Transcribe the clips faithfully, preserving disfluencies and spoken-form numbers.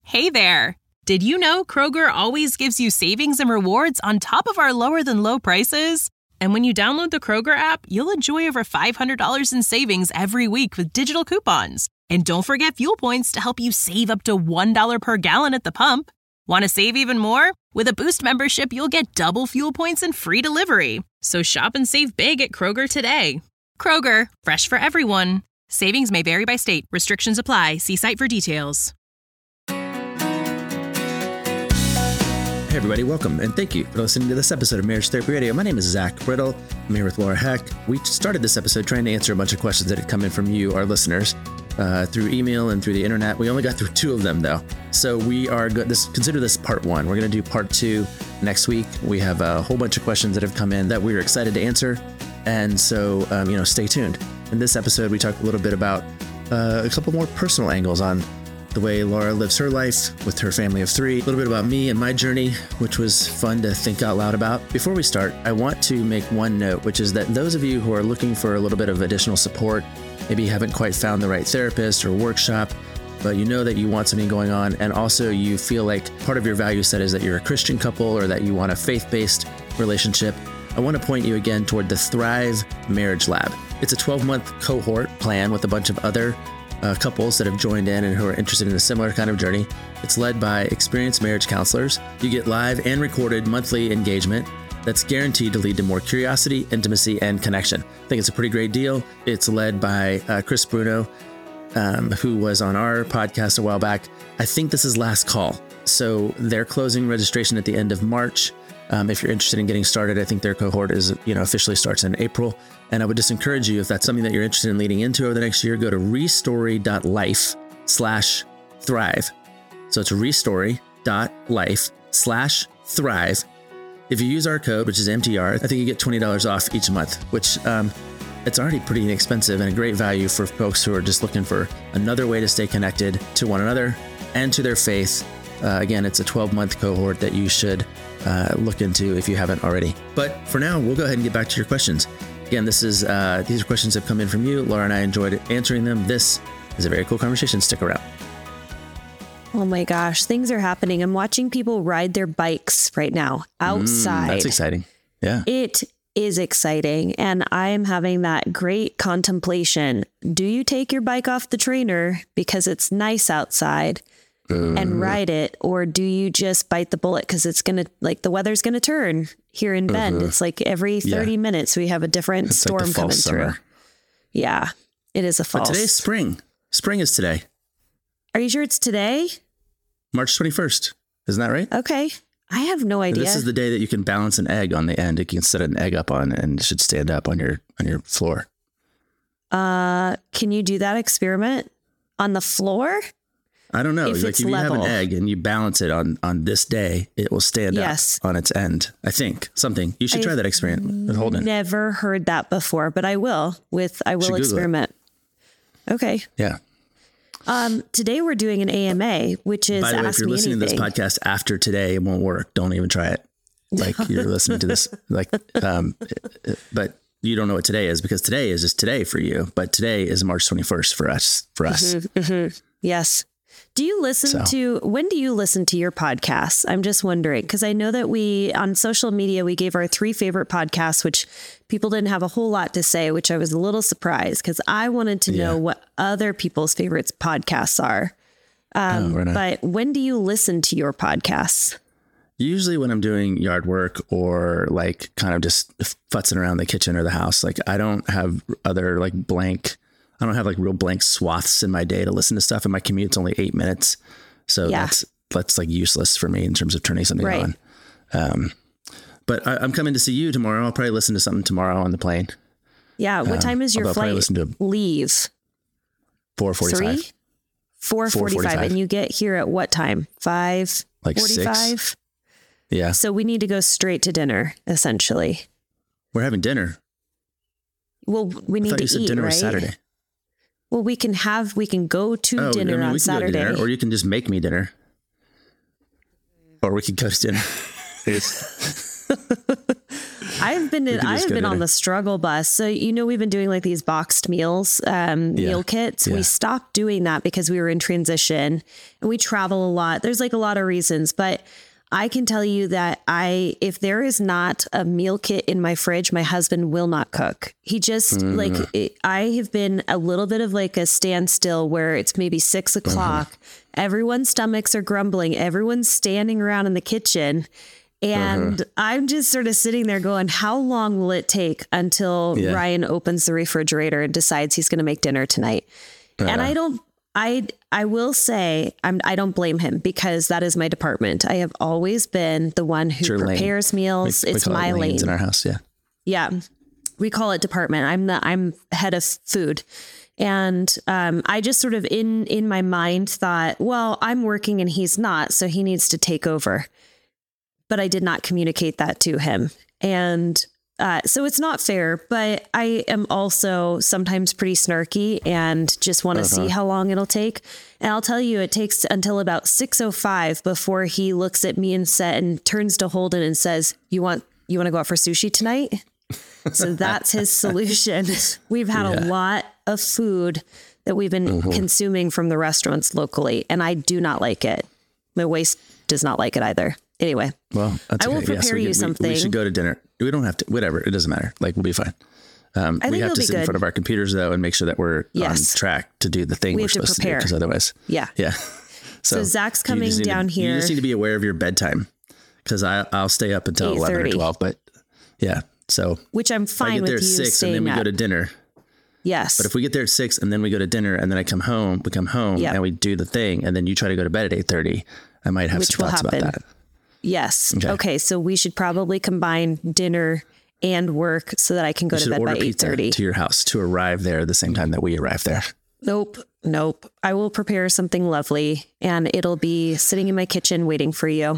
Hey there! Did you know Kroger always gives you savings and rewards on top of our lower-than-low prices? And when you download the Kroger app, you'll enjoy over five hundred dollars in savings every week with digital coupons. And don't forget fuel points to help you save up to one dollar per gallon at the pump. Want to save even more? With a Boost membership, you'll get double fuel points and free delivery. So shop and save big at Kroger today. Kroger, fresh for everyone. Savings may vary by state. Restrictions apply. See site for details. Hey everybody, welcome and thank you for listening to this episode of Marriage Therapy Radio. My name is Zach Brittle. I'm here with Laura Heck. We started this episode trying to answer a bunch of questions that had come in from you, our listeners, uh, through email and through the internet. We only got through two of them though. So we are good. This consider this part one. We're going to do part two next week. We have a whole bunch of questions that have come in that we're excited to answer. And so, um, you know, stay tuned. In this episode, we talk a little bit about uh, a couple more personal angles on the way Laura lives her life with her family of three, a little bit about me and my journey, which was fun to think out loud about. Before we start, I want to make one note, which is that those of you who are looking for a little bit of additional support, maybe you haven't quite found the right therapist or workshop, but you know that you want something going on, and also you feel like part of your value set is that you're a Christian couple or that you want a faith-based relationship, I want to point you again toward the Thrive Marriage Lab. It's a twelve-month cohort plan with a bunch of other Uh, couples that have joined in and who are interested in a similar kind of journey. It's led by experienced marriage counselors. You get live and recorded monthly engagement that's guaranteed to lead to more curiosity, intimacy, and connection. I think it's a pretty great deal. It's led by uh, Chris Bruno, um, who was on our podcast a while back. I think this is last call. So they're closing registration at the end of March. Um, if you're interested in getting started, I think their cohort is, you know, officially starts in April. And I would just encourage you, if that's something that you're interested in leading into over the next year, go to restory.life slash thrive. So it's restory.life slash thrive. If you use our code, which is M T R, I think you get twenty dollars off each month, which um, it's already pretty inexpensive and a great value for folks who are just looking for another way to stay connected to one another and to their faith. Uh, again, it's a twelve-month cohort that you should uh, look into if you haven't already. But for now, we'll go ahead and get back to your questions. Again, this is uh, these questions have come in from you. Laura and I enjoyed answering them. This is a very cool conversation. Stick around. Oh my gosh, things are happening. I'm watching people ride their bikes right now outside. Mm, that's exciting. Yeah. It is exciting. And I am having that great contemplation. Do you take your bike off the trainer because it's nice outside uh, and ride it? Or do you just bite the bullet because it's going to, like, the weather's going to turn here in Bend? Uh-huh. It's like every thirty yeah. minutes we have a different it's storm like coming summer. through. Yeah, it is a fall. But today's spring. Spring is today. Are you sure it's today? March twenty-first. Isn't that right? Okay. I have no idea. This is the day that you can balance an egg on the end. You can set an egg up on and it should stand up on your on your floor. Uh, can you do that experiment on the floor? I don't know. If like it's if you level. have an egg and you balance it on, on this day, it will stand yes. up on its end. I think something. You should I've try that experiment with Holden. Never heard that before, but I will with I will experiment. It. Okay. Yeah. Um, today we're doing an A M A, which is By the way, Ask if you're Me listening Anything. to this podcast after today, it won't work. Don't even try it. Like you're listening to this, like, um, but you don't know what today is because today is just today for you. But today is March twenty-first for us. For us. Mm-hmm, mm-hmm. Yes. Do you listen so. to, when do you listen to your podcasts? I'm just wondering, because I know that we, on social media, we gave our three favorite podcasts, which people didn't have a whole lot to say, which I was a little surprised because I wanted to know yeah. what other people's favorites podcasts are. Um, oh, right but when do you listen to your podcasts? Usually when I'm doing yard work or like kind of just futzing around the kitchen or the house. Like I don't have other like blank I don't have like real blank swaths in my day to listen to stuff, and my commute's only eight minutes. So yeah. that's, that's like useless for me in terms of turning something right. on. Um, but I, I'm coming to see you tomorrow. I'll probably listen to something tomorrow on the plane. Yeah. What um, time is your I'll flight listen to leave? four forty-five. Three? four forty-five. And you get here at what time? five forty-five? Like six. Yeah. So we need to go straight to dinner, essentially. We're having dinner. Well, we need I thought to you said eat, dinner right? was Saturday. Well, we can have, we can go to oh, dinner I mean, on we can Saturday. Go to dinner, or you can just make me dinner. Or we can go to dinner. I've been in, I've been on the struggle bus. So, you know, we've been doing like these boxed meals, um, yeah. meal kits. Yeah. We stopped doing that because we were in transition and we travel a lot. There's like a lot of reasons, but I can tell you that I, if there is not a meal kit in my fridge, my husband will not cook. He just mm. like, it, I have been a little bit of like a standstill where it's maybe six o'clock. Uh-huh. Everyone's stomachs are grumbling. Everyone's standing around in the kitchen. And uh-huh. I'm just sort of sitting there going, how long will it take until yeah. Ryan opens the refrigerator and decides he's going to make dinner tonight? Uh-huh. And I don't, I, I will say I'm, I don't blame him because that is my department. I have always been the one who prepares lane. meals. We, it's we my lane in our house. Yeah. Yeah. We call it department. I'm the, I'm head of food. And um, I just sort of in, in my mind thought, well, I'm working and he's not, so he needs to take over. But I did not communicate that to him. And uh, so it's not fair, but I am also sometimes pretty snarky and just want to uh-huh. see how long it'll take. And I'll tell you, it takes until about six oh five before he looks at me and said, and turns to Holden and says, you want, you want to go out for sushi tonight? So that's his solution. We've had yeah. a lot of food that we've been mm-hmm. consuming from the restaurants locally, and I do not like it. My waist does not like it either. Anyway, well, that's I will okay. prepare yeah, so we, you something. We, we should go to dinner. We don't have to, whatever. It doesn't matter. Like, we'll be fine. Um, I we have to sit good. in front of our computers, though, and make sure that we're yes. on track to do the thing we we're supposed to, to do. Because otherwise, yeah. Yeah. So, so Zach's coming down to, here. You just need to be aware of your bedtime because I'll stay up until eleven or twelve. But yeah. So, which I'm fine I get with there at you six and then we up. go to dinner. Yes. But if we get there at six and then we go to dinner and then I come home, we come home yep. and we do the thing and then you try to go to bed at eight thirty, I might have which some thoughts happen. about that. Yes. Okay. okay. So we should probably combine dinner and work so that I can go you to bed by eight thirty. To your house to arrive there at the same time that we arrive there. Nope. Nope. I will prepare something lovely and it'll be sitting in my kitchen waiting for you.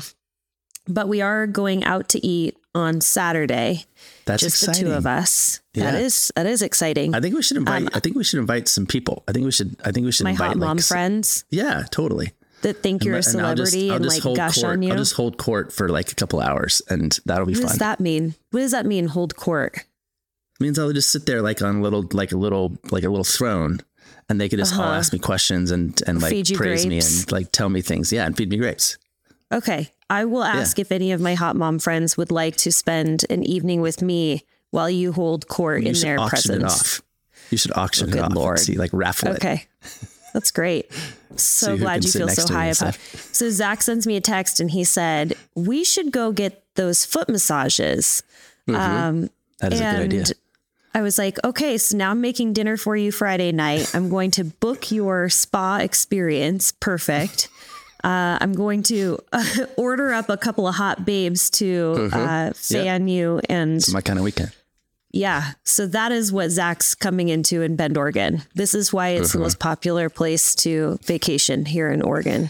But we are going out to eat on Saturday. That's just exciting. the two of us. Yeah. That is that is exciting. I think we should invite. Um, I think we should invite some people. I think we should. I think we should my invite hot mom like, friends. Yeah, totally. That think you're and, a celebrity and, just, and like gush court. on you. I'll just hold court for like a couple hours, and that'll be what fun. What does that mean? What does that mean? Hold court? It means I'll just sit there like on a little, like a little, like a little throne, and they could just uh-huh. all ask me questions and and like praise grapes. me and like tell me things. Yeah, and feed me grapes. Okay. I will ask yeah. if any of my hot mom friends would like to spend an evening with me while you hold court you in their presence. It off. You should auction oh, it off Lord. and see, like raffle it. Okay. That's great. So glad you feel so high about it. So Zach sends me a text and he said, we should go get those foot massages. Mm-hmm. Um, that is a good idea. I was like, okay, so now I'm making dinner for you Friday night. I'm going to book your spa experience. Perfect. Uh, I'm going to uh, order up a couple of hot babes to mm-hmm. uh, fan yep. you. And it's my kind of weekend. Yeah. So that is what Zach's coming into in Bend, Oregon. This is why it's mm-hmm. the most popular place to vacation here in Oregon.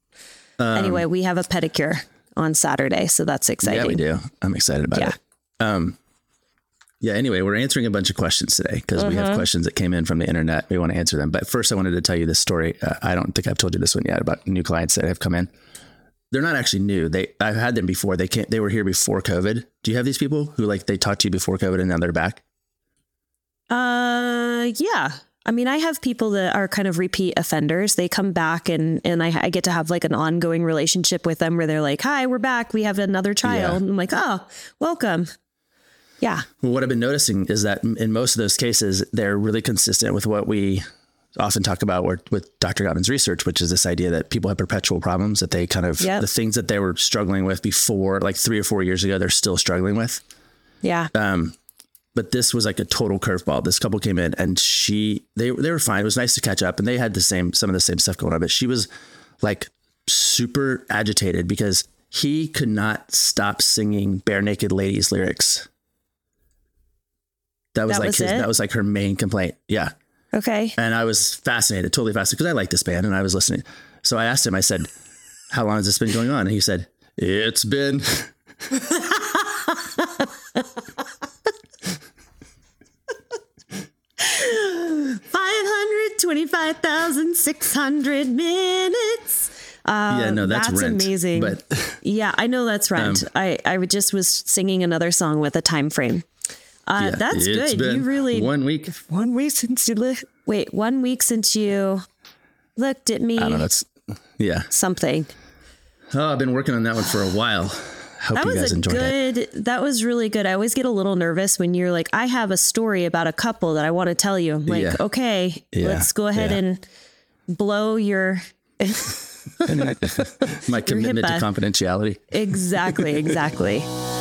Um, anyway, we have a pedicure on Saturday, so that's exciting. Yeah, we do. I'm excited about yeah. it. Um, yeah. Anyway, we're answering a bunch of questions today because uh-huh. we have questions that came in from the internet. We want to answer them. But first, I wanted to tell you this story. Uh, I don't think I've told you this one yet about new clients that have come in. They're not actually new. They I've had them before. They can't. They were here before COVID. Do you have these people who like they talked to you before COVID and now they're back? Uh, yeah. I mean, I have people that are kind of repeat offenders. They come back and, and I, I get to have like an ongoing relationship with them where they're like, hi, we're back. We have another child. Yeah. I'm like, oh, welcome. Yeah. Well, what I've been noticing is that in most of those cases, they're really consistent with what we often talk about with Doctor Gottman's research, which is this idea that people have perpetual problems that they kind of, yep. the things that they were struggling with before, like three or four years ago, they're still struggling with. Yeah. Um, But this was like a total curveball. This couple came in and she, they, they were fine. It was nice to catch up and they had the same, some of the same stuff going on, but she was like super agitated because he could not stop singing Bare Naked Ladies lyrics. That was that like was his, it? that was like her main complaint. Yeah. Okay. And I was fascinated, totally fascinated because I like this band and I was listening. So I asked him, I said, how long has this been going on? And he said, it's been five hundred twenty-five thousand six hundred minutes. Uh, yeah, no, that's, that's Rent, amazing. But yeah, I know that's Rent. Um, I, I just was singing another song with a time frame. Uh, yeah, that's good. You really one week, one week since you li- wait, one week since you looked at me. I don't know. That's yeah, something. Oh, I've been working on that one for a while. Hope that you was guys a enjoyed good, it. That was really good. I always get a little nervous when you're like, I have a story about a couple that I want to tell you. I'm like, yeah. okay, yeah. let's go ahead yeah. and blow your my commitment to confidentiality. Exactly, exactly.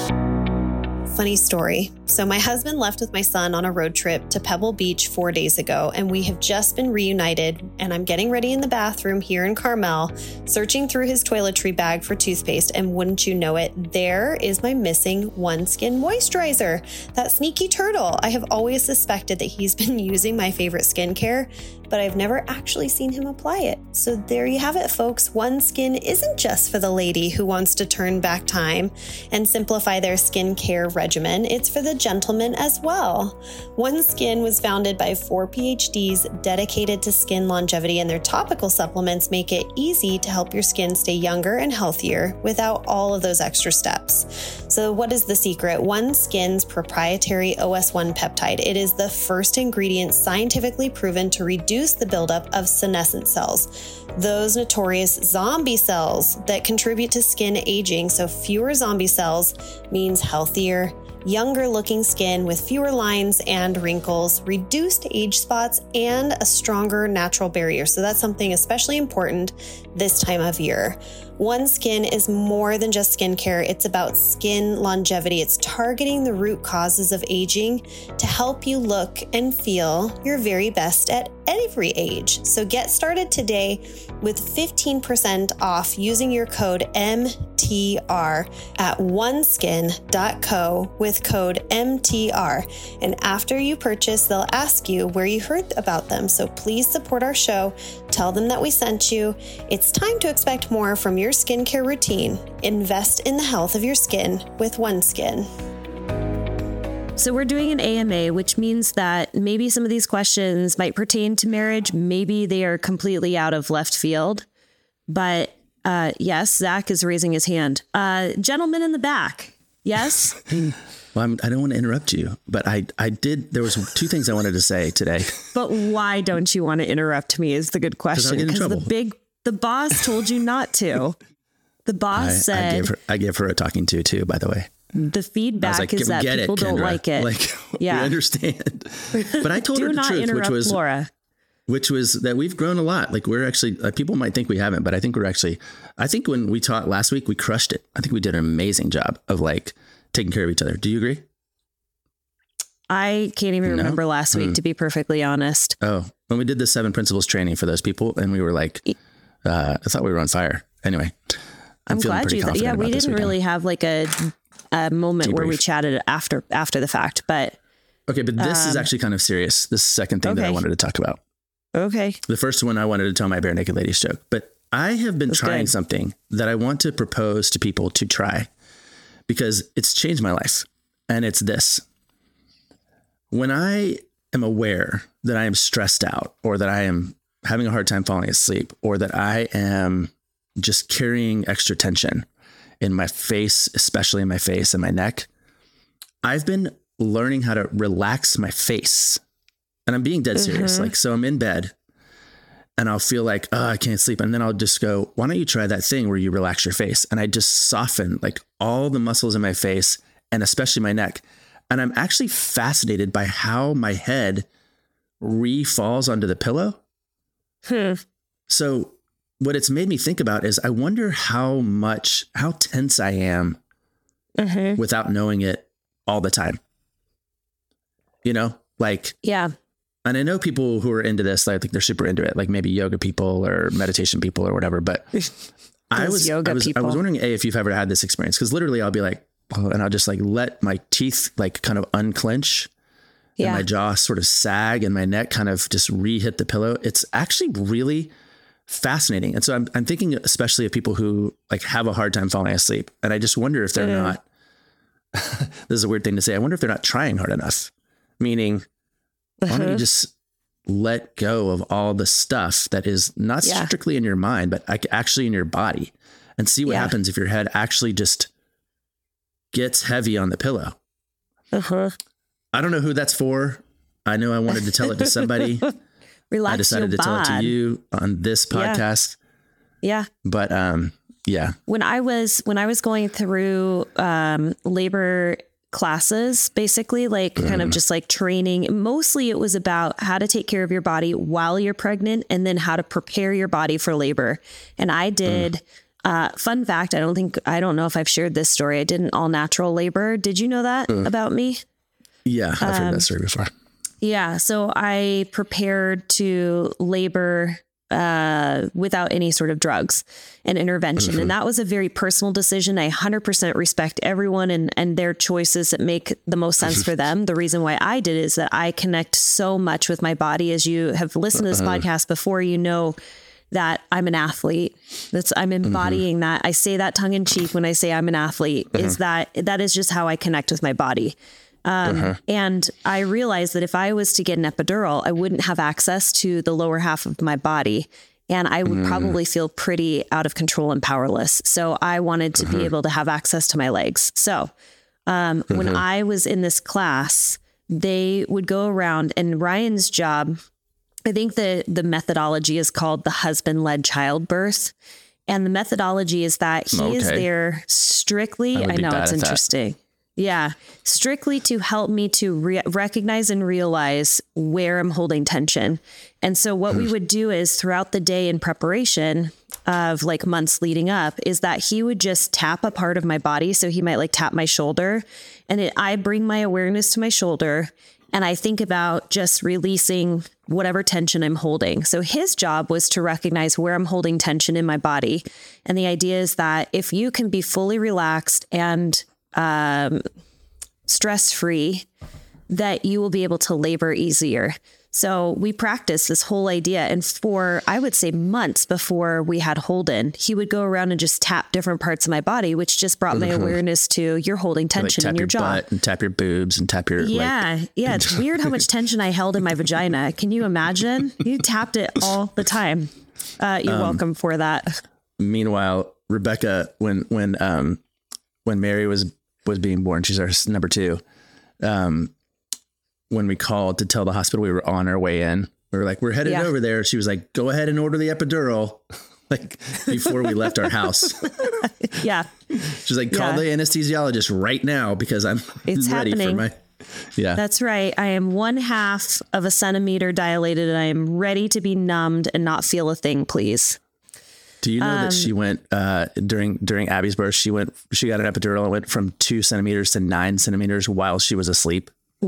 Funny story. So my husband left with my son on a road trip to Pebble Beach four days ago, and we have just been reunited, and I'm getting ready in the bathroom here in Carmel, searching through his toiletry bag for toothpaste, and wouldn't you know it, there is my missing OneSkin moisturizer. That sneaky turtle. I have always suspected that he's been using my favorite skincare, but I've never actually seen him apply it. So there you have it, folks. OneSkin isn't just for the lady who wants to turn back time and simplify their skincare regimen. It's for the gentleman as well. OneSkin was founded by four P H Ds dedicated to skin longevity, and their topical supplements make it easy to help your skin stay younger and healthier without all of those extra steps. So what is the secret? OneSkin's proprietary O S one peptide. It is the first ingredient scientifically proven to reduce the buildup of senescent cells, those notorious zombie cells that contribute to skin aging. So fewer zombie cells means healthier, younger looking skin with fewer lines and wrinkles, reduced age spots, and a stronger natural barrier. So that's something especially important this time of year. OneSkin is more than just skincare. It's about skin longevity. It's targeting the root causes of aging to help you look and feel your very best at every age. So get started today with fifteen percent off using your code M T R at oneskin dot co with code M T R. And after you purchase, they'll ask you where you heard about them. So please support our show. Tell them that we sent you. It's time to expect more from your skincare routine. Invest in the health of your skin with OneSkin. So we're doing an A M A, which means that maybe some of these questions might pertain to marriage. Maybe they are completely out of left field. But uh, yes, Zach is raising his hand. Uh, gentleman in the back. Yes. Well, I'm, I don't want to interrupt you, but I, I did. There was two things I wanted to say today. But why don't you want to interrupt me is the good question. Because the big, the boss told you not to. The boss I, said, I gave, her, I gave her a talking to too, by the way. The feedback like, is that people it, don't like it. Like, yeah. We understand. But I told Do her the not truth, interrupt which was, Laura. which was that we've grown a lot. Like we're actually, uh, people might think we haven't, but I think we're actually, I think when we taught last week, we crushed it. I think we did an amazing job of like taking care of each other. Do you agree? I can't even no? remember last week, mm. to be perfectly honest. Oh, when we did the seven principles training for those people and we were like, uh, I thought we were on fire. Anyway, I'm, I'm glad you, th- yeah, we didn't really have like a, a moment Debrief. where we chatted after, after the fact, but. Okay. But this um, is actually kind of serious. This second thing okay. that I wanted to talk about. Okay. The first one I wanted to tell my bare naked ladies joke, but I have been That's trying good. something that I want to propose to people to try because it's changed my life. And it's this. When I am aware that I am stressed out or that I am having a hard time falling asleep or that I am just carrying extra tension in my face, especially in my face and my neck, I've been learning how to relax my face. And I'm being dead serious. Mm-hmm. Like, so I'm in bed and I'll feel like, oh, I can't sleep. And then I'll just go, why don't you try that thing where you relax your face? And I just soften like all the muscles in my face and especially my neck. And I'm actually fascinated by how my head re-falls onto the pillow. Hmm. So what it's made me think about is I wonder how much, how tense I am mm-hmm. without knowing it all the time. You know, like, yeah. And I know people who are into this, like, I think they're super into it, like maybe yoga people or meditation people or whatever. But I was, yoga I was, people. I was wondering, A, if you've ever had this experience, because literally I'll be like, oh, and I'll just like let my teeth like kind of unclench yeah. and my jaw sort of sag and my neck kind of just re-hit the pillow. It's actually really fascinating. And so I'm, I'm thinking especially of people who like have a hard time falling asleep. And I just wonder if they're mm. not, this is a weird thing to say. I wonder if they're not trying hard enough, meaning uh-huh. why don't you just let go of all the stuff that is not Yeah. strictly in your mind, but ac- actually in your body, and see what Yeah. happens if your head actually just gets heavy on the pillow. Uh-huh. I don't know who that's for. I know I wanted to tell it to somebody. Relax I decided your to tell it to bod. you on this Yeah. podcast. Yeah. But um, yeah. When I was when I was going through um, labor classes, basically like kind of just like training, mostly it was about how to take care of your body while you're pregnant and then how to prepare your body for labor. And I did, uh, fun fact, I don't think, I don't know if I've shared this story. I did an all natural labor. Did you know that about me? Yeah, I've heard Um, that story before. Yeah. So I prepared to labor uh, without any sort of drugs and intervention. And that was a very personal decision. I one hundred percent respect everyone and, and their choices that make the most sense for them. The reason why I did is that I connect so much with my body. As you have listened to this podcast before, you know that I'm an athlete. That's I'm embodying that. I say that tongue in cheek when I say I'm an athlete, is that that is just how I connect with my body. Um, uh-huh. And I realized that if I was to get an epidural, I wouldn't have access to the lower half of my body. And I would mm. probably feel pretty out of control and powerless. So I wanted to uh-huh. be able to have access to my legs. So um, uh-huh. when I was in this class, they would go around, and Ryan's job, I think the, the methodology is called the husband-led childbirth. And the methodology is that he okay. is there strictly, I, I know it's interesting. That. Yeah, strictly to help me to re- recognize and realize where I'm holding tension. And so what we would do is throughout the day in preparation of like months leading up is that he would just tap a part of my body. So he might like tap my shoulder, and it, I bring my awareness to my shoulder, and I think about just releasing whatever tension I'm holding. So his job was to recognize where I'm holding tension in my body. And the idea is that if you can be fully relaxed and um, stress-free, that you will be able to labor easier. So we practiced this whole idea. And for, I would say months before we had Holden, he would go around and just tap different parts of my body, which just brought my awareness to you're holding tension like in your, your jaw. Butt and tap your boobs and tap your, yeah. Like, yeah. It's weird how much tension I held in my vagina. Can you imagine? You tapped it all the time. Uh, you're um, welcome for that. Meanwhile, Rebecca, when, when, um, when Mary was, was being born, she's our number two. Um, when we called to tell the hospital we were on our way in, we were like, we're headed yeah. over there. She was like, go ahead and order the epidural. Like before we left our house. Yeah. She's like, call yeah. the anesthesiologist right now because I'm it's ready happening. for my, yeah, that's right. I am one half of a centimeter dilated and I am ready to be numbed and not feel a thing, please. Do you know um, that she went, uh, during, during Abby's birth, she went, she got an epidural and went from two centimeters to nine centimeters while she was asleep.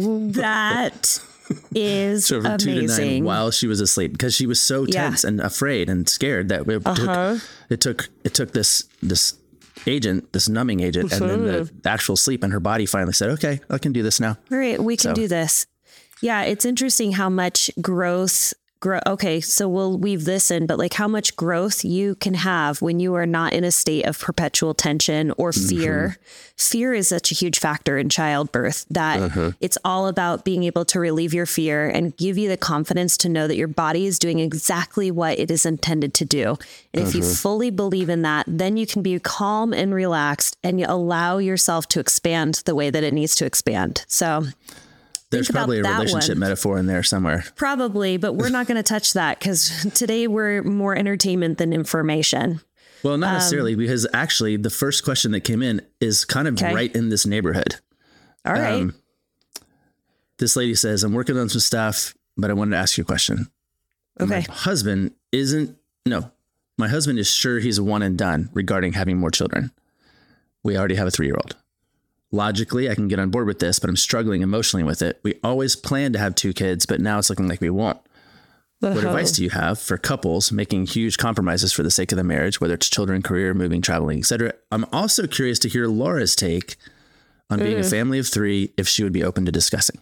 That is so from amazing. Two to nine while she was asleep because she was so tense yeah. and afraid and scared that it uh-huh. took, it took, it took this, this agent, this numbing agent, and then the actual sleep, and her body finally said, okay, I can do this now. All right. We can so. do this. Yeah. It's interesting how much growth Grow, okay, so we'll weave this in, but like how much growth you can have when you are not in a state of perpetual tension or fear. Mm-hmm. Fear is such a huge factor in childbirth that uh-huh. it's all about being able to relieve your fear and give you the confidence to know that your body is doing exactly what it is intended to do. And uh-huh. if you fully believe in that, then you can be calm and relaxed and you allow yourself to expand the way that it needs to expand. So there's probably a relationship one. metaphor in there somewhere. Probably, but we're not going to touch that because today we're more entertainment than information. Well, not um, necessarily, because actually the first question that came in is kind of okay. right in this neighborhood. All right. Um, this lady says, I'm working on some stuff, but I wanted to ask you a question. Okay. My husband isn't, no, my husband is sure he's a one and done regarding having more children. We already have a three-year-old. Logically, I can get on board with this, but I'm struggling emotionally with it. We always planned to have two kids, but now it's looking like we won't. Uh-huh. What advice do you have for couples making huge compromises for the sake of the marriage, whether it's children, career, moving, traveling, et cetera? I'm also curious to hear Laura's take on being mm. a family of three, if she would be open to discussing.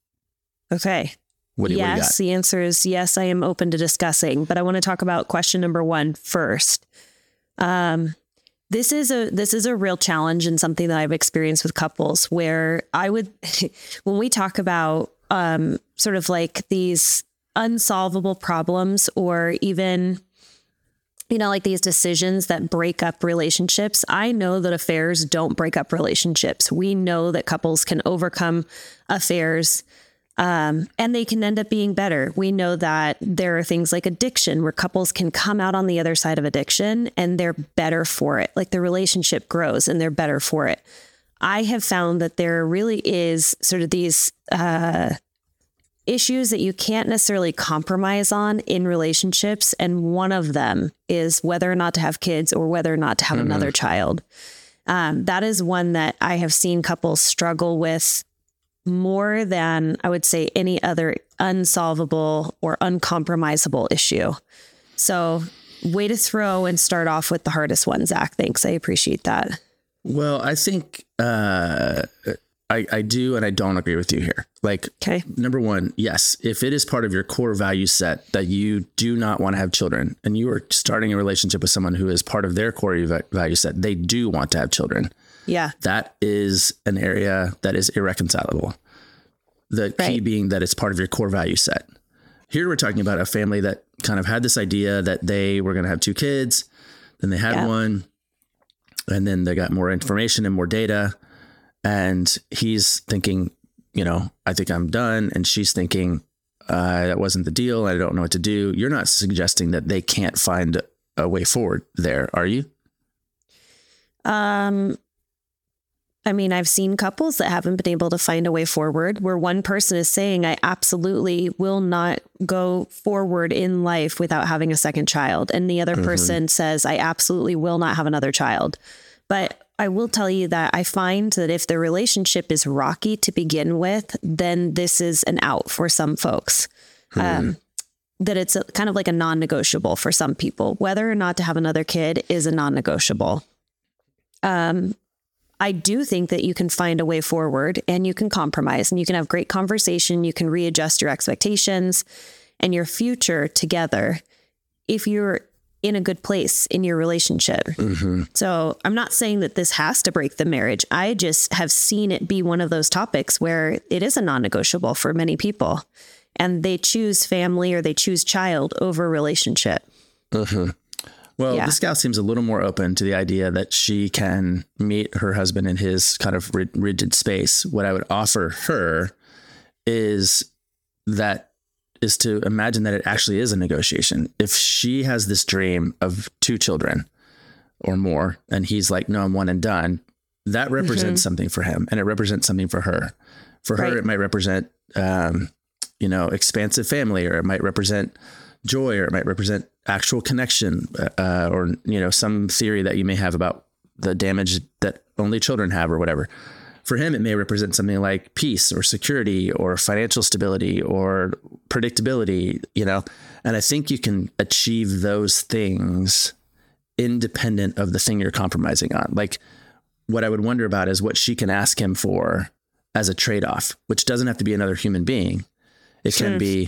Okay. What do, yes, what do you got? The answer is yes, I am open to discussing, but I want to talk about question number one first. Um, This is a this is a real challenge and something that I've experienced with couples where I would, when we talk about um, sort of like these unsolvable problems or even, you know, like these decisions that break up relationships. I know that affairs don't break up relationships. We know that couples can overcome affairs um, and they can end up being better. We know that there are things like addiction where couples can come out on the other side of addiction and they're better for it. Like the relationship grows and they're better for it. I have found that there really is sort of these uh, issues that you can't necessarily compromise on in relationships. And one of them is whether or not to have kids or whether or not to have mm-hmm. another child. Um, that is one that I have seen couples struggle with more than I would say any other unsolvable or uncompromisable issue. So way to throw and start off with the hardest one, Zach. Thanks. I appreciate that. Well, I think uh, I, I do and I don't agree with you here. Like, okay. Number one, yes, if it is part of your core value set that you do not want to have children and you are starting a relationship with someone who is part of their core value set, they do want to have children. Yeah. That is an area that is irreconcilable. The right. key being that it's part of your core value set. Here we're talking about a family that kind of had this idea that they were going to have two kids, then they had yeah. one. And then they got more information and more data. And he's thinking, you know, I think I'm done. And she's thinking, uh, that wasn't the deal. I don't know what to do. You're not suggesting that they can't find a way forward there, are you? Um, I mean, I've seen couples that haven't been able to find a way forward where one person is saying, I absolutely will not go forward in life without having a second child. And the other mm-hmm. person says, I absolutely will not have another child. But I will tell you that I find that if the relationship is rocky to begin with, then this is an out for some folks. Mm-hmm. Um, that it's a, kind of like a non-negotiable for some people. Whether or not to have another kid is a non-negotiable. Um, I do think that you can find a way forward and you can compromise and you can have great conversation. You can readjust your expectations and your future together if you're in a good place in your relationship. Mm-hmm. So I'm not saying that this has to break the marriage. I just have seen it be one of those topics where it is a non-negotiable for many people and they choose family or they choose child over relationship. Mm-hmm. Well, yeah. This gal seems a little more open to the idea that she can meet her husband in his kind of rigid space. What I would offer her is that is to imagine that it actually is a negotiation. If she has this dream of two children or more, and he's like, no, I'm one and done, that represents mm-hmm. something for him and it represents something for her. For right. her, it might represent, um, you know, expansive family, or it might represent joy, or it might represent actual connection, uh, or, you know, some theory that you may have about the damage that only children have or whatever. For him, it may represent something like peace or security or financial stability or predictability, you know, and I think you can achieve those things independent of the thing you're compromising on. Like, what I would wonder about is what she can ask him for as a trade-off, which doesn't have to be another human being. It sure. can be,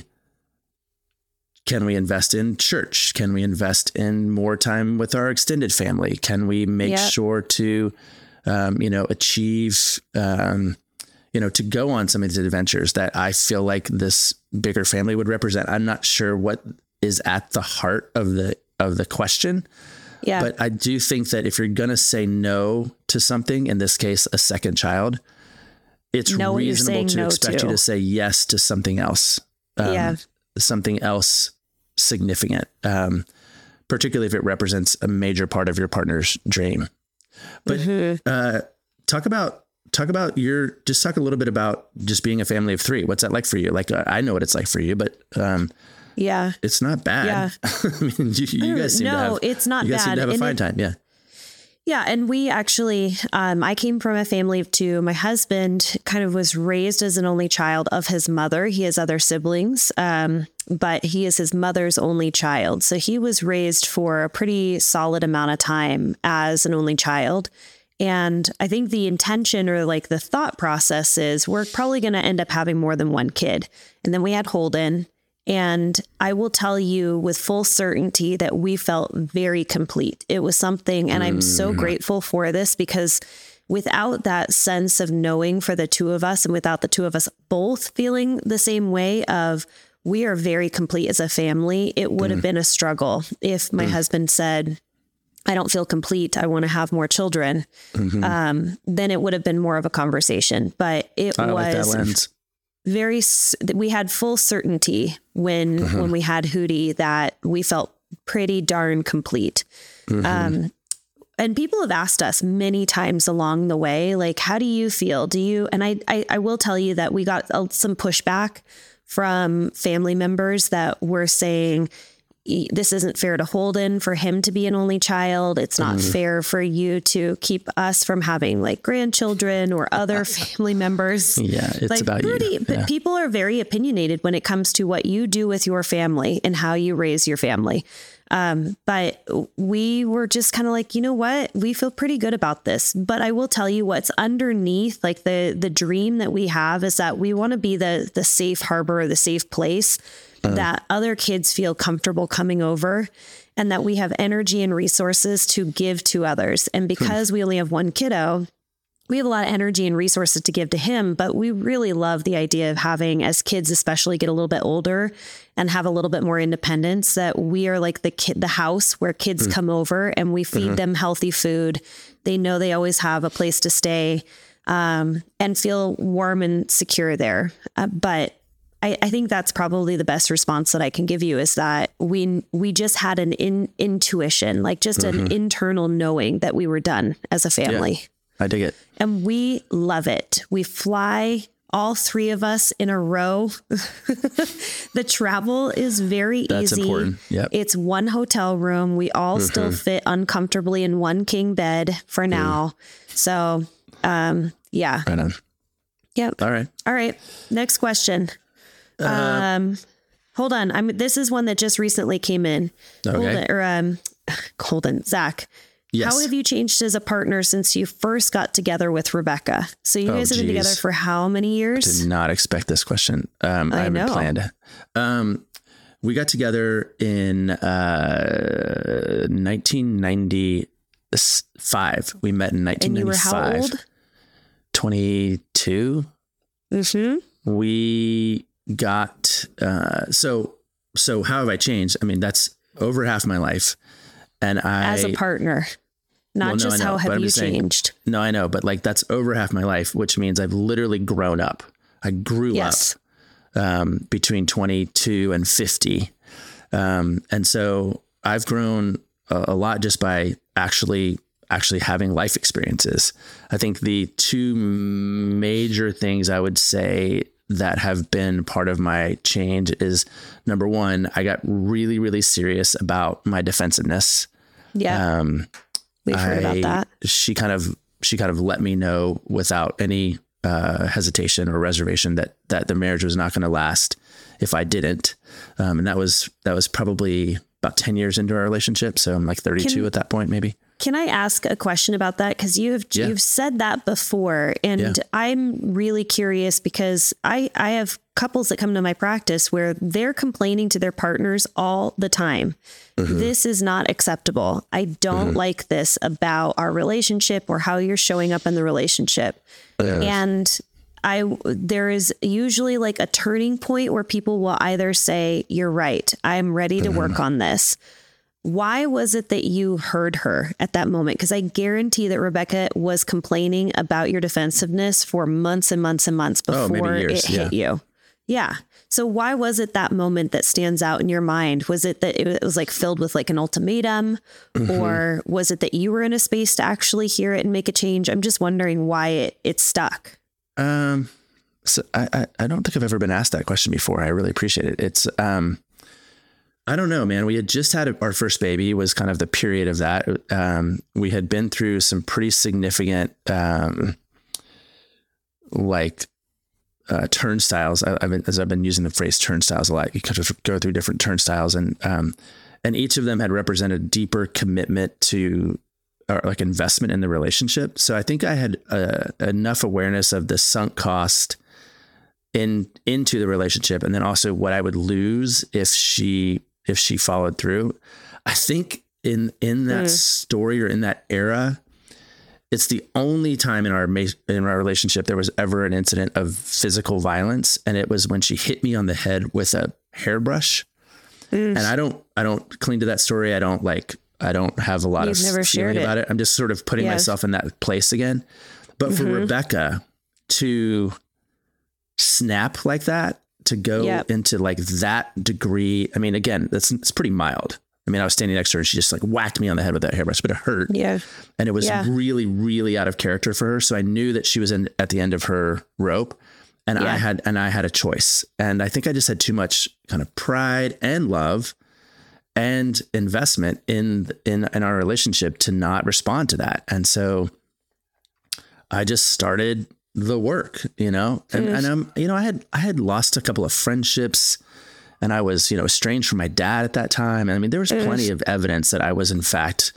can we invest in church? Can we invest in more time with our extended family? Can we make yep. sure to, um, you know, achieve, um, you know, to go on some of these adventures that I feel like this bigger family would represent? I'm not sure what is at the heart of the, of the question. Yeah. But I do think that if you're going to say no to something, in this case, a second child, it's know reasonable to no expect to. you to say yes to something else. Um, yeah. Something else significant, um, particularly if it represents a major part of your partner's dream. But mm-hmm. uh, talk about talk about your just talk a little bit about just being a family of three. What's that like for you? Like, uh, I know what it's like for you, but um, yeah, it's not bad. Yeah. I mean, you, you guys seem no, to have it's not you guys bad. seem to have a and fine it, time. Yeah. Yeah. And we actually, um, I came from a family of two. My husband kind of was raised as an only child of his mother. He has other siblings, um, but he is his mother's only child. So he was raised for a pretty solid amount of time as an only child. And I think the intention or like the thought process is we're probably going to end up having more than one kid. And then we had Holden. And I will tell you with full certainty that we felt very complete. It was something, and I'm so grateful for this, because without that sense of knowing for the two of us, and without the two of us both feeling the same way of we are very complete as a family. It would mm. have been a struggle if my mm. husband said, I don't feel complete, I want to have more children. Mm-hmm. Um, then it would have been more of a conversation. But it I was like that lens. very, we had full certainty when, mm-hmm. when we had Hootie that we felt pretty darn complete. Mm-hmm. Um, and people have asked us many times along the way, like, how do you feel? Do you, and I, I, I will tell you that we got some pushback from family members that were saying, this isn't fair to Holden for him to be an only child. It's not mm. fair for you to keep us from having like grandchildren or other family members. Yeah, it's like, about pretty, you. But yeah. people are very opinionated when it comes to what you do with your family and how you raise your family. Um, but we were just kind of like, you know what, we feel pretty good about this. But I will tell you what's underneath, like the the dream that we have is that we want to be the the safe harbor, or the safe place uh. that other kids feel comfortable coming over, and that we have energy and resources to give to others. And because hmm. we only have one kiddo, we have a lot of energy and resources to give to him, but we really love the idea of having, as kids especially get a little bit older and have a little bit more independence, that we are like the kid, the house where kids mm. come over and we feed mm-hmm. them healthy food. They know they always have a place to stay, um, and feel warm and secure there. Uh, but I, I think that's probably the best response that I can give you, is that we we just had an in, intuition, like just mm-hmm. an internal knowing that we were done as a family. Yeah. I dig it. And we love it. We fly, all three of us in a row. The travel is very That's easy. important. Yep. It's one hotel room. We all mm-hmm. still fit uncomfortably in one king bed for now. Mm. So, um, yeah. Right on. Yep. All right. All right. Next question. Uh, um, hold on. I'm, this is one that just recently came in. Okay. Holden, or, um, Holden, Zach. Yes. How have you changed as a partner since you first got together with Rebecca? So you oh, guys have geez. been together for how many years? Did not expect this question. Um, I, I haven't know. planned. Um, we got together in uh, nineteen ninety-five. We met in nineteen ninety-five. And you were how old? twenty-two. Mm-hmm. We got, uh, so, so how have I changed? I mean, that's over half my life. And I, as a partner, not well, no, just know, how have you saying, changed? No, I know, but like that's over half my life, which means I've literally grown up. I grew yes. up um, between twenty-two and fifty. Um, and so I've grown a, a lot just by actually, actually having life experiences. I think the two major things I would say that have been part of my change is, number one, I got really, really serious about my defensiveness. Yeah. Um, We've heard I, about that. She kind of, she kind of let me know without any uh, hesitation or reservation that, that the marriage was not going to last if I didn't. Um, and that was, that was probably about ten years into our relationship. So I'm like thirty-two Can, at that point, maybe. Can I ask a question about that? Because you have yeah. you've said that before, and yeah. I'm really curious because I I have couples that come to my practice where they're complaining to their partners all the time. Mm-hmm. This is not acceptable. I don't mm-hmm. like this about our relationship or how you're showing up in the relationship. Yeah. And I there is usually like a turning point where people will either say, "You're right. I'm ready to mm-hmm. work on this." Why was it that you heard her at that moment? Because I guarantee that Rebecca was complaining about your defensiveness for months and months and months before oh, years, it hit yeah. you. Yeah. So why was it that moment that stands out in your mind? Was it that it was like filled with like an ultimatum, mm-hmm. or was it that you were in a space to actually hear it and make a change? I'm just wondering why it, it stuck. Um, so I, I, I don't think I've ever been asked that question before. I really appreciate it. It's, um, I don't know, man. We had just had our first baby, was kind of the period of that. Um, we had been through some pretty significant, um, like, uh, turnstiles. I, I've been, as I've been using the phrase turnstiles a lot, you kind of go through different turnstiles, and, um, and each of them had represented deeper commitment to, or like investment in the relationship. So I think I had uh, enough awareness of the sunk cost in, into the relationship. And then also what I would lose if she, if she followed through. I think in, in that mm. story or in that era, it's the only time in our, in our relationship, there was ever an incident of physical violence. And it was when she hit me on the head with a hairbrush. Mm. And I don't, I don't cling to that story. I don't like, I don't have a lot You've of never feeling shared about it. it. I'm just sort of putting yes. myself in that place again. But for mm-hmm. Rebecca to snap like that, to go yep. into like that degree. I mean, again, that's it's pretty mild. I mean, I was standing next to her and she just like whacked me on the head with that hairbrush, but it hurt. Yeah. And it was yeah. really, really out of character for her. So I knew that she was in at the end of her rope, and yeah. I had, and I had a choice. And I think I just had too much kind of pride and love and investment in, in, in our relationship to not respond to that. And so I just started the work, you know, and, and um, you know, I had, I had lost a couple of friendships, and I was, you know, estranged from my dad at that time. I mean, there was plenty of evidence that I was in fact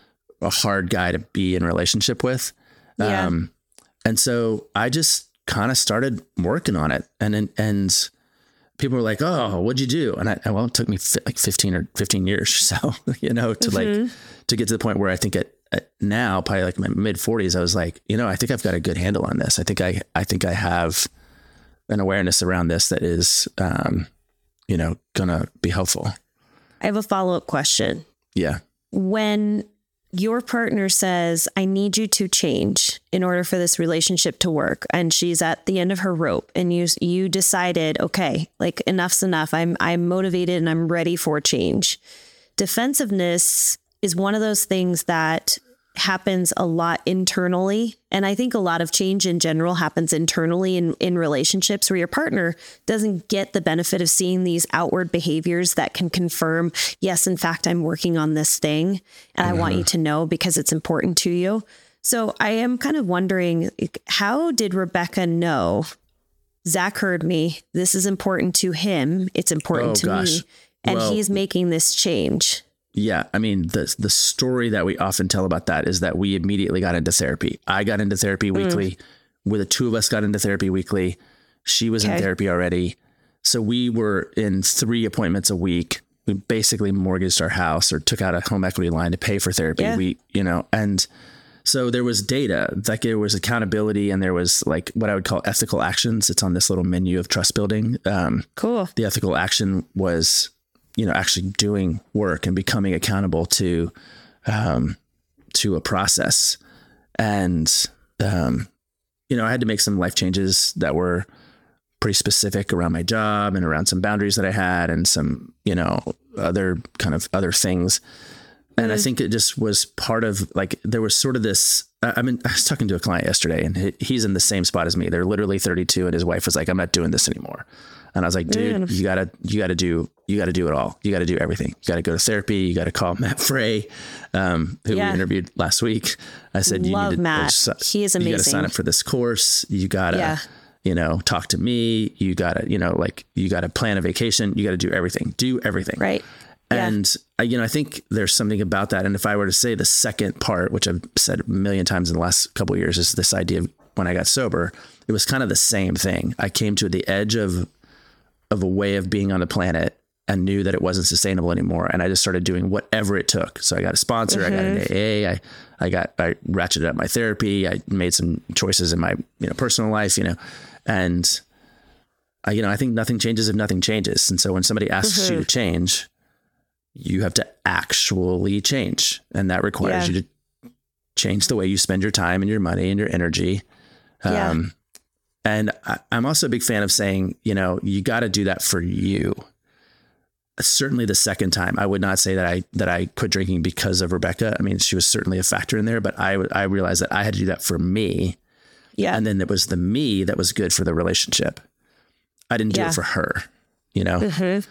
a hard guy to be in relationship with. Yeah. Um, and so I just kind of started working on it, and, and, and people were like, "Oh, what'd you do?" And I, well, it took me fi- like fifteen or fifteen years or so, you know, to mm-hmm. like, to get to the point where I think at, now, probably like my mid forties, I was like, you know, I think I've got a good handle on this. I think I, I think I have an awareness around this that is, um, you know, gonna be helpful. I have a follow-up question. Yeah. When your partner says, I need you to change in order for this relationship to work, and she's at the end of her rope, and you, you decided, okay, like enough's enough. I'm, I'm motivated and I'm ready for change. Defensiveness is one of those things that happens a lot internally. And I think a lot of change in general happens internally in, in relationships where your partner doesn't get the benefit of seeing these outward behaviors that can confirm, yes, in fact, I'm working on this thing and mm-hmm. I want you to know because it's important to you. So I am kind of wondering, how did Rebecca know, Zach heard me, this is important to him, it's important oh, to gosh. me, and well, he's making this change? Yeah. I mean, the the story that we often tell about that is that we immediately got into therapy. I got into therapy weekly, mm. where the two of us got into therapy weekly. She was okay. in therapy already. So we were in three appointments a week. We basically mortgaged our house or took out a home equity line to pay for therapy. Yeah. We, you know, and so there was data, like there was accountability, and there was like what I would call ethical actions. It's on this little menu of trust building. Um, cool. The ethical action was, you know, actually doing work and becoming accountable to, um, to a process. And, um, you know, I had to make some life changes that were pretty specific around my job and around some boundaries that I had and some, you know, other kind of other things. And mm-hmm. I think it just was part of like, there was sort of this, I mean, I was talking to a client yesterday, and he, he's in the same spot as me. They're literally thirty-two, and his wife was like, I'm not doing this anymore. And I was like, dude, mm. you gotta, you gotta do, you gotta do it all. You gotta do everything. You gotta go to therapy. You gotta call Matt Frey, um, who yeah. we interviewed last week. I said, Love you need to, Matt. He is amazing. You gotta sign up for this course. You gotta, yeah. you know, talk to me. You gotta, you know, like you gotta plan a vacation. You gotta do everything, do everything. Right. And, yeah. I, you know, I think there's something about that. And if I were to say the second part, which I've said a million times in the last couple of years, is this idea of when I got sober, it was kind of the same thing. I came to the edge of, of a way of being on the planet and knew that it wasn't sustainable anymore. And I just started doing whatever it took. So I got a sponsor, mm-hmm. I got an A A, I, I got, I ratcheted up my therapy. I made some choices in my, you know, personal life, you know, and I, you know, I think nothing changes if nothing changes. And so when somebody asks mm-hmm. you to change, you have to actually change. And that requires yeah. you to change the way you spend your time and your money and your energy. Yeah. Um, and I, I'm also a big fan of saying, you know, you got to do that for you. Certainly the second time, I would not say that I, that I quit drinking because of Rebecca. I mean, she was certainly a factor in there, but I, I realized that I had to do that for me. Yeah. And then it was the me that was good for the relationship. I didn't do yeah. it for her, you know? Mm-hmm.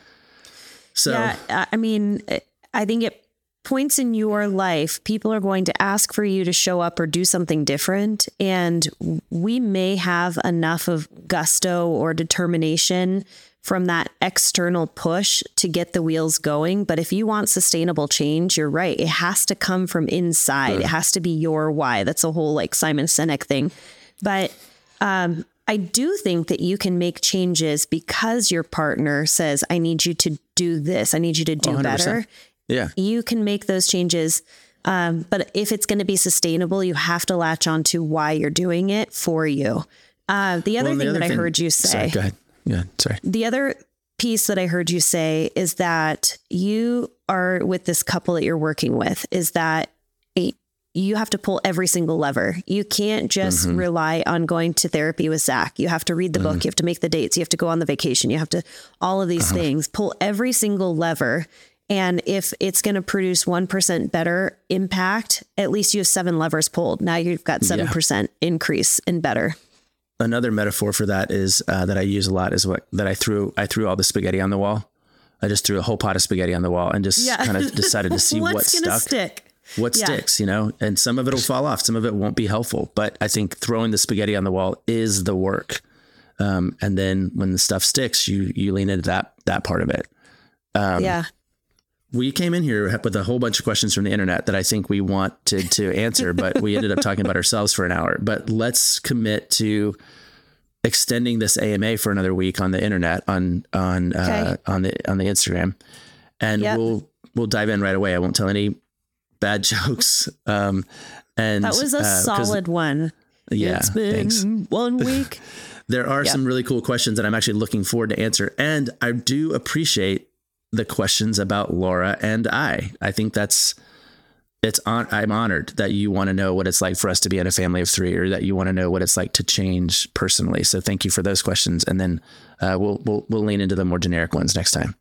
So, yeah, I mean, I think at points in your life, people are going to ask for you to show up or do something different. And we may have enough of gusto or determination from that external push to get the wheels going. But if you want sustainable change, you're right. It has to come from inside. Good. It has to be your why. That's a whole like Simon Sinek thing. But, um, I do think that you can make changes because your partner says, I need you to do this. I need you to do one hundred percent better. Yeah. You can make those changes. Um, but if it's going to be sustainable, you have to latch on to why you're doing it for you. Uh, the other well, the thing other that thing, I heard you say, sorry, go ahead. Yeah. Sorry. The other piece that I heard you say is that you are with this couple that you're working with, is that a, you have to pull every single lever. You can't just mm-hmm. rely on going to therapy with Zach. You have to read the mm-hmm. book. You have to make the dates. You have to go on the vacation. You have to, all of these uh-huh. things, pull every single lever. And if it's going to produce one percent better impact, at least you have seven levers pulled. Now you've got seven percent yeah. increase in better. Another metaphor for that is uh, that I use a lot is what that I threw. I threw all the spaghetti on the wall. I just threw a whole pot of spaghetti on the wall and just yeah. kind of decided to see what stuck. Stick? What yeah. sticks, you know, and some of it will fall off. Some of it won't be helpful. But I think throwing the spaghetti on the wall is the work. Um, and then when the stuff sticks, you you lean into that that part of it. Um, yeah. We came in here with a whole bunch of questions from the internet that I think we wanted to answer, but we ended up talking about ourselves for an hour. But let's commit to extending this A M A for another week on the internet, on on okay. uh, on the on the Instagram, and yep. we'll we'll dive in right away. I won't tell any bad jokes. Um, and that was a uh, solid one. Yeah, it's been thanks. one week. There are yep. some really cool questions that I'm actually looking forward to answer, and I do appreciate the questions about Laura and I. I think that's, it's on, I'm honored that you want to know what it's like for us to be in a family of three, or that you want to know what it's like to change personally. So thank you for those questions. And then uh, we'll, we'll, we'll lean into the more generic ones next time.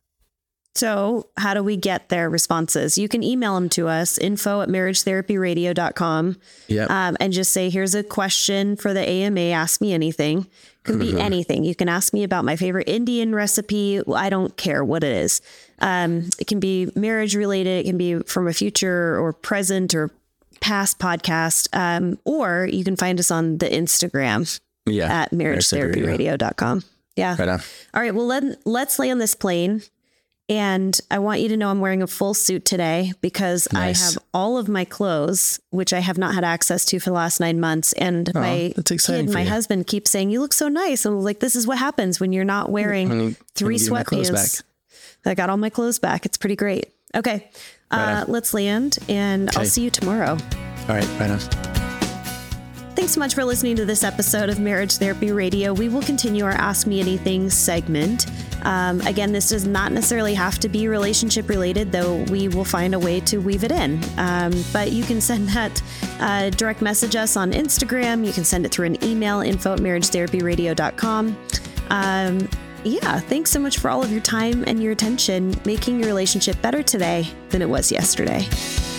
So how do we get their responses? You can email them to us, info at marriage therapy radio dot com. Yep. Um, and just say, here's a question for the A M A. Ask me anything. Could be mm-hmm. anything. You can ask me about my favorite Indian recipe. I don't care what it is. Um, it can be marriage related. It can be from a future or present or past podcast. Um, or you can find us on the Instagram yeah. at marriage therapy radio dot com. Yeah. Right on. All right. Well, let, let's lay on this plane. And I want you to know I'm wearing a full suit today because nice. I have all of my clothes, which I have not had access to for the last nine months. And oh, my kid, my you. husband keeps saying, you look so nice. And I'm like, this is what happens when you're not wearing I'm, three sweatpants. I got all my clothes back. It's pretty great. Okay. Right uh, let's land and okay. I'll see you tomorrow. All right. Right on. Thanks so much for listening to this episode of Marriage Therapy Radio. We will continue our Ask Me Anything segment. Um, again, this does not necessarily have to be relationship related, though we will find a way to weave it in. Um, but you can send that uh, direct message us on Instagram. You can send it through an email, info at marriage therapy radio dot com. Um, yeah, thanks so much for all of your time and your attention, making your relationship better today than it was yesterday.